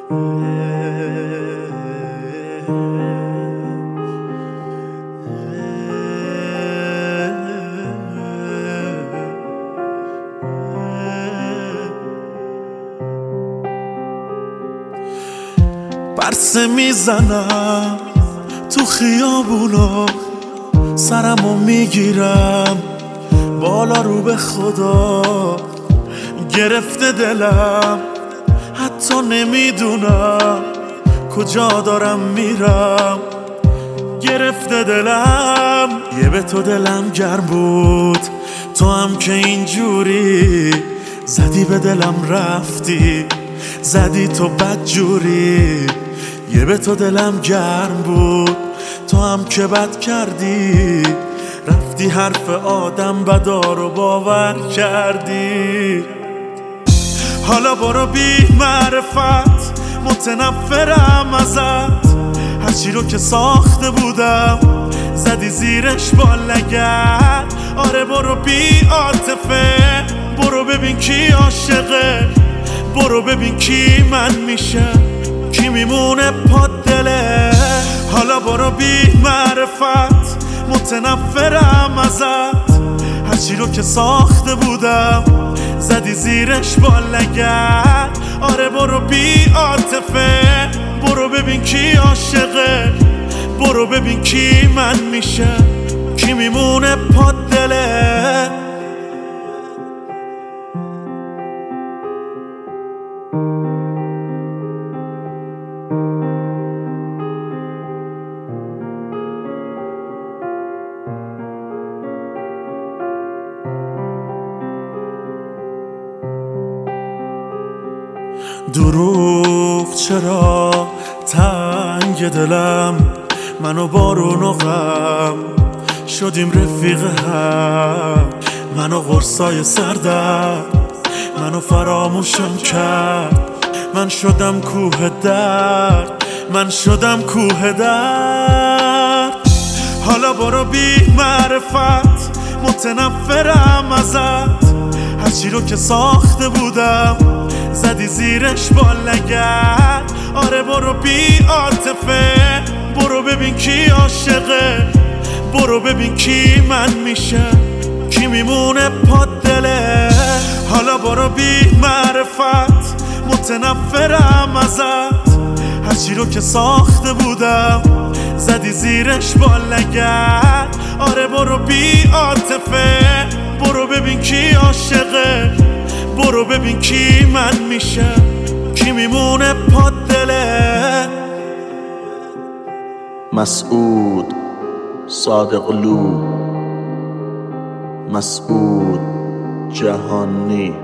برسه میزنم تو خیابونا، سرمو میگیرم بالا رو به خدا. گرفته دلم حتی نمیدونم کجا دارم میرم. گرفته دلم یه به تو دلم گرم بود، تو هم که اینجوری زدی به دلم رفتی، زدی تو بد جوری. یه به تو دلم گرم بود، تو هم که بد کردی، رفتی حرف آدم بدا رو باور کردی. حالا برو بی معرفت، متنفرم ازت، هرچی رو که ساخته بودم زدی زیرش با لگد. آره برو بی عاطفه، برو ببین کی عاشقه، برو ببین کی من میشه، کی میمونه پا دله. حالا برو بی معرفت، متنفرم ازت، هرچی رو که ساخته بودم زدی زیرش با لگد. آره برو بی عاطفه، برو ببین کی عاشقه، برو ببین کی من میشه، کی میمونه پا دله. دروغ چرا تنگ دلم، منو بارون و غم شدیم رفیق هم. منو قرصای سردم، منو فراموشم کرد، من شدم کوه درد، من شدم کوه درد. حالا برو بی معرفت، متنفرم ازت، هرچی رو که ساخته بودم زدی زیرش با لگد. آره برو بی عاطفه، برو ببین کی عاشقه، برو ببین کی من میشه، کی میمونه پا دله. حالا برو بی معرفت، متنفرم ازت، هرچی رو که ساخته بودم زدی زیرش با لگد. آره برو بی عاطفه، برو ببین کی عاشقه، برو ببین کی من میشه، کی میمونه پا دله. مسعود صادقلو، مسعود جهانی.